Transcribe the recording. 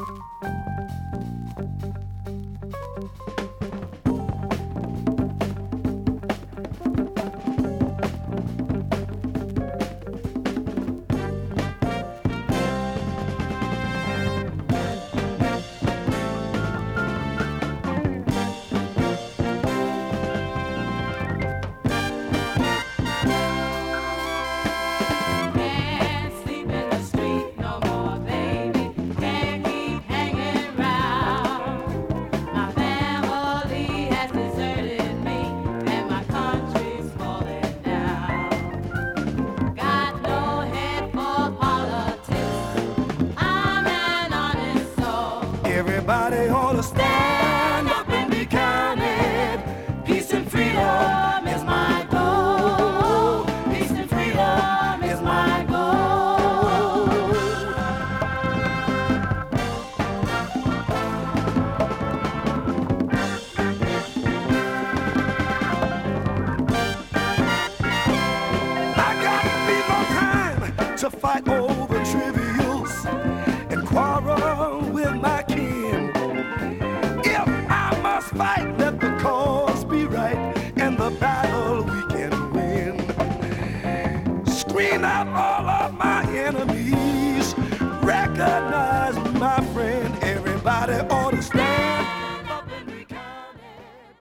Everybody ought to stand up and be counted. Peace and freedom is my goal. Peace and freedom is my goal. I got to be more time to fight over trivials and quarrels